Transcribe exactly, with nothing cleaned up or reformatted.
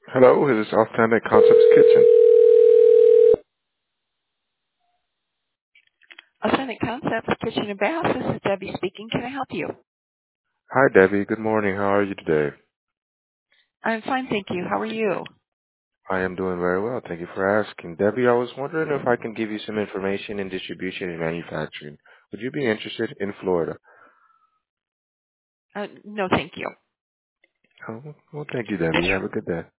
Hello, this is Authentic Concepts Kitchen. Authentic Concepts Kitchen and Bath. This is Debbie speaking. Can I help you? Hi, Debbie. Good morning. How are you today? I'm fine, thank you. How are you? I am doing very well. Thank you for asking. Debbie, I was wondering if I can give you some information in distribution and manufacturing. Would you be interested in Florida? Uh, no, thank you. Oh, well, thank you, Debbie. You have a good day.